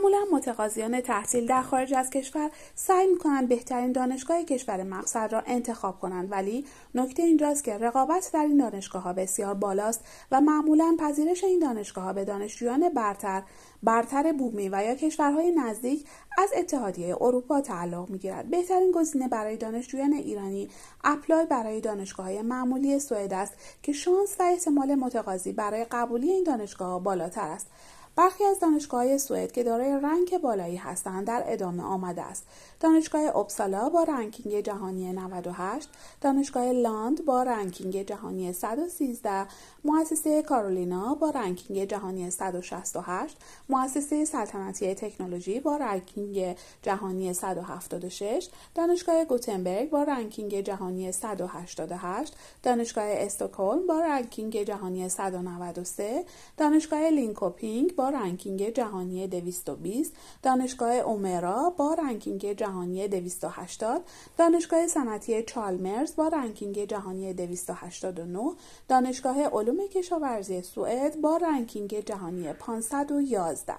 معمولا متقاضیان تحصیل در خارج از کشور سعی می‌کنند بهترین دانشگاه کشور مقصد را انتخاب کنند، ولی نکته اینجاست که رقابت در این دانشگاه‌ها بسیار بالاست و معمولا پذیرش این دانشگاه‌ها به دانشجویان برتر بومی و یا کشورهای نزدیک از اتحادیه اروپا تعلق می‌گیرد. بهترین گزینه برای دانشجویان ایرانی اپلای برای دانشگاه‌های معمولی سوئد است که شانس و احتمال متقاضی برای قبولی این دانشگاه‌ها بالاتر است. برخی از دانشگاه‌های سوئد که دارای رنک بالایی هستند در ادامه آمده است: دانشگاه اپسالا با رنکینگ جهانی 98، دانشگاه لاند با رنکینگ جهانی 113، مؤسسه کارولینا با رنکینگ جهانی 168، مؤسسه سلطنتی تکنولوژی با رنکینگ جهانی 176، دانشگاه گوتنبرگ با رنکینگ جهانی 188، دانشگاه استکهلم با رنکینگ جهانی 193، دانشگاه لینکوپینگ با رنکینگ جهانی 220، دانشگاه اومرا با رنکینگ جهانی 280، دانشگاه صنعتی چالمرز با رنکینگ جهانی 289، دانشگاه علوم کشاورزی سوئد با رنکینگ جهانی 511.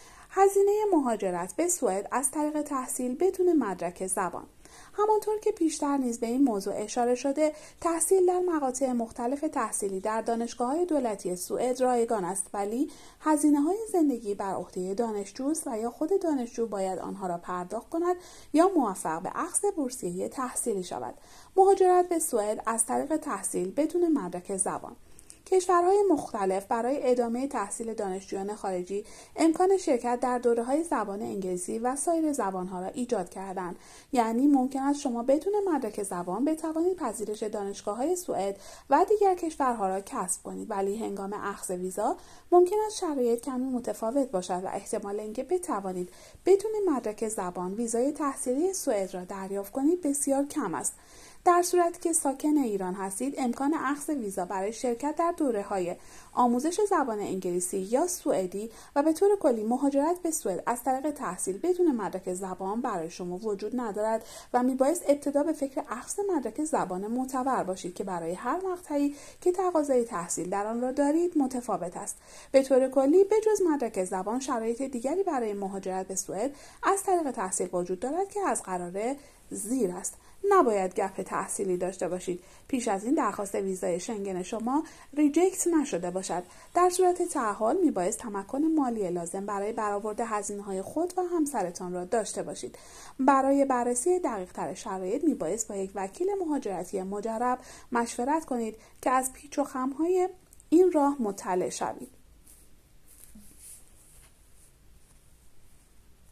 هزینه مهاجرت به سوئد از طریق تحصیل بدون مدرک زبان. همانطور که پیشتر نیز به این موضوع اشاره شده، تحصیل در مقاطع مختلف تحصیلی در دانشگاه‌های دولتی سوئد رایگان است، ولی هزینه‌های زندگی بر عهده دانشجوست و یا خود دانشجو باید آنها را پرداخت کند یا موفق به اخذ بورسیه تحصیلی شود. مهاجرت به سوئد از طریق تحصیل بدون مدرک زبان. کشورهای مختلف برای ادامه تحصیل دانشجویان خارجی امکان شرکت در دوره‌های زبان انگلیسی و سایر زبان‌ها را ایجاد کردند. یعنی ممکن است شما بدون مدرک زبان بتوانید پذیرش دانشگاه‌های سوئد و دیگر کشورها را کسب کنید، ولی هنگام اخذ ویزا ممکن است شرایط کمی متفاوت باشد و احتمال اینکه بتوانید بدون مدرک زبان ویزای تحصیلی سوئد را دریافت کنید بسیار کم است. در صورتی که ساکن ایران هستید، امکان اخذ ویزا برای شرکت در دوره‌های آموزش زبان انگلیسی یا سوئدی و به طور کلی مهاجرت به سوئد از طریق تحصیل بدون مدرک زبان برای شما وجود ندارد و میبایست ابتدا به فکر اخذ مدرک زبان معتبر باشید که برای هر مقطعی که تقاضای تحصیل در آن را دارید متفاوت است. به طور کلی بجز مدرک زبان شرایط دیگری برای مهاجرت به سوئد از طریق تحصیل وجود دارد که از قرار زیر است. نباید گپ تحصیلی داشته باشید پیش از این درخواست ویزای شنگن شما ریجکت نشده باشد. در صورت تأهل میبایست تمکن مالی لازم برای برآورد هزینه‌های خود و همسرتان را داشته باشید. برای بررسی دقیق‌تر شرایط میبایست با یک وکیل مهاجرتی مجرب مشورت کنید که از پیچ و خم‌های این راه مطلع شوید.